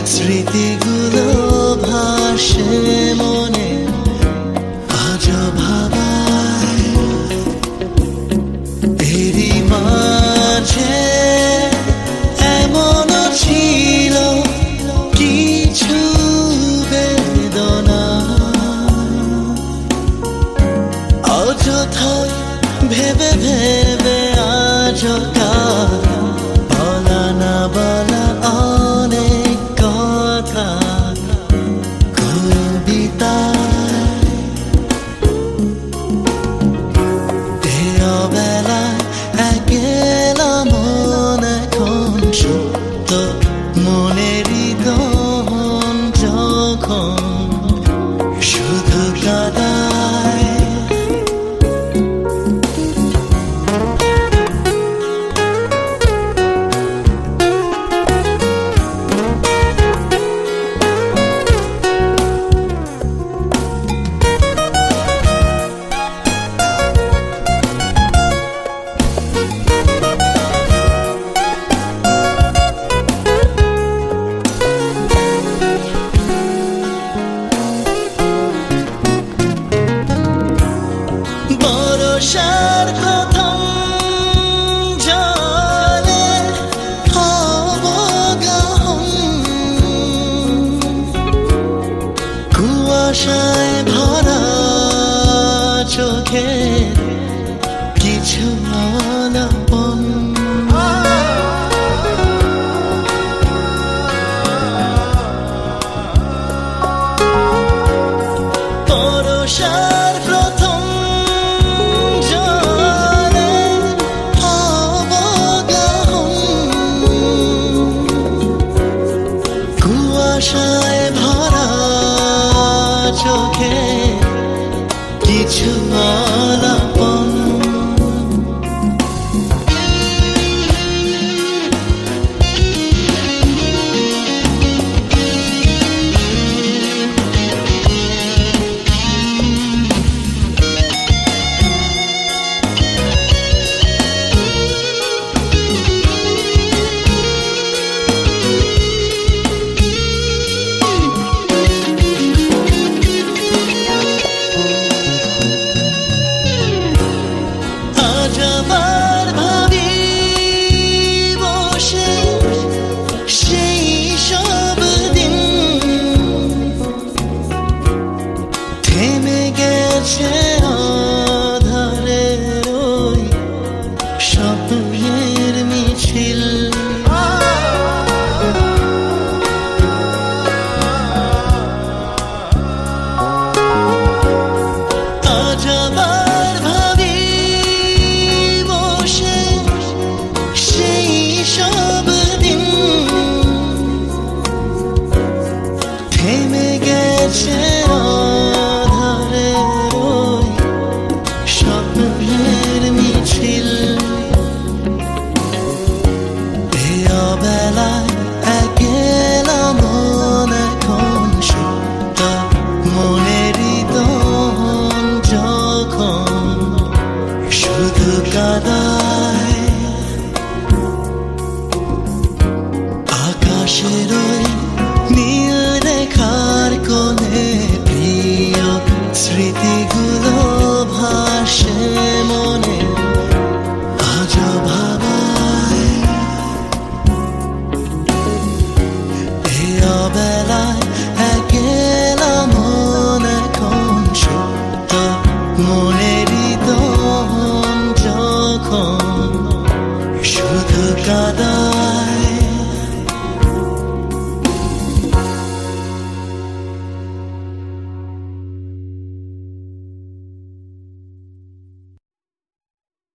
স্মৃতিগুলো ভাসে মনে আজ ভাবায় এরই মাঝে এমনও ছিল কিছু বেদনা অযথায় ভেবে ভেবে আজ বলা না বলা অনেক কথা কবিতায় বেলায় একেলা মন এখন সুপ্ত মনেরই দহন যখন শুধু কাদায় বর্ষার প্রথম জলে অবগাহন কুয়াশায় ভরা চোখে কিছু আলাপন বর্ষার প্রথম কুয়াশায় ভরা চোখে কিছু আলাপন আধারের ওই স্বপ্নের মিছিল আজ আবার ভাবি বসে সেই সব দিন থেমে গেছে স্বপ্নের মিছিল বেলায় একেলা মন এখন সুপ্ত মনেরই দহন যখন শুধু কাদায় আকাশের ওই নীল রেখার কোণে প্রিয় স্মৃতিগুলো ভাসে মনে আজ ভাবায়